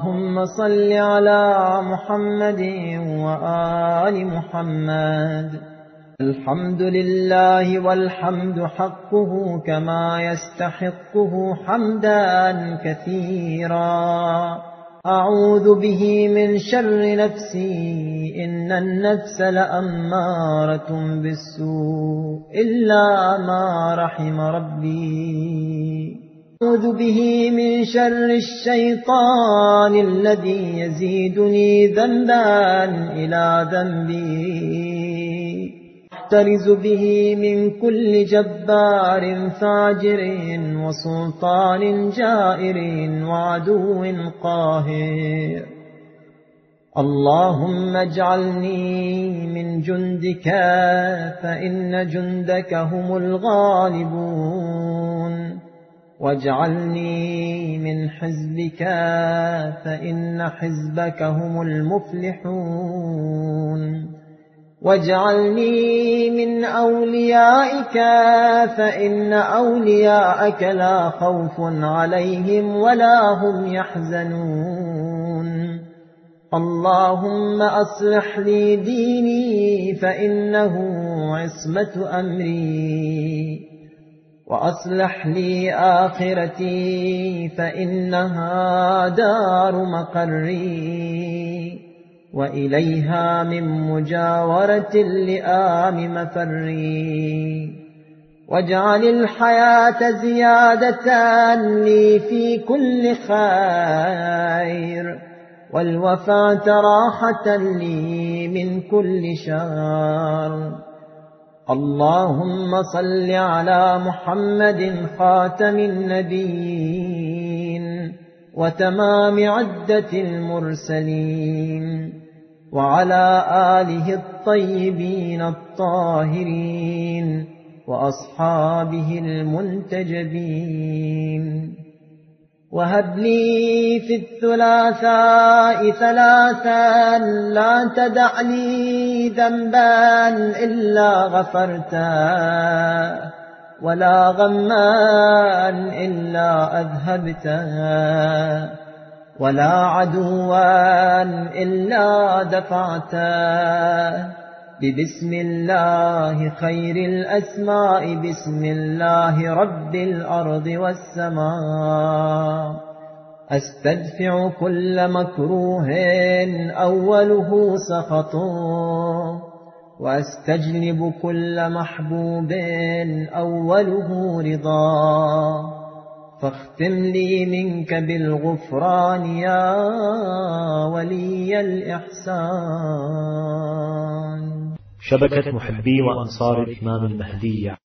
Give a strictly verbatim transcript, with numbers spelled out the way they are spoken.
اللهم صل على محمد وآل محمد. الحمد لله والحمد حقه كما يستحقه حمدا كثيرا. أعوذ به من شر نفسي إن النفس لأمارة بالسوء إلا ما رحم ربي. أعوذ به من شر الشيطان الذي يزيدني ذنبا إلى ذنبي. أحترز به من كل جبار فاجر وسلطان جائر وعدو قاهر. اللهم اجعلني من جندك فإن جندك هم الغالبون، واجعلني من حزبك فإن حزبك هم المفلحون، واجعلني من أوليائك فإن أولياءك لا خوف عليهم ولا هم يحزنون. اللهم أصلح لي ديني فإنه عصمة أمري، وأصلح لي آخرتي فإنها دار مقري، وإليها من مجاورة اللئام مفري. واجعل الحياة زيادة لي في كل خير، والوفاة راحة لي من كل شر. اللهم صل على محمد خاتم النبيين وتمام عدة المرسلين، وعلى آله الطيبين الطاهرين وأصحابه المنتجبين. وهب لي في الثلاثاء ثلاثا لا تدع لي ذنبا إلا غفرته، ولا غما إلا أذهبته، ولا عدوا إلا دفعته. ببسم الله خير الأسماء، بسم الله رب الأرض والسماء. أستدفع كل مكروه أوله سخط، وأستجلب كل محبوب أوله رضا. فاختم لي منك بالغفران يا ولي الإحسان. شبكة محبي وأنصار الإمام المهدي.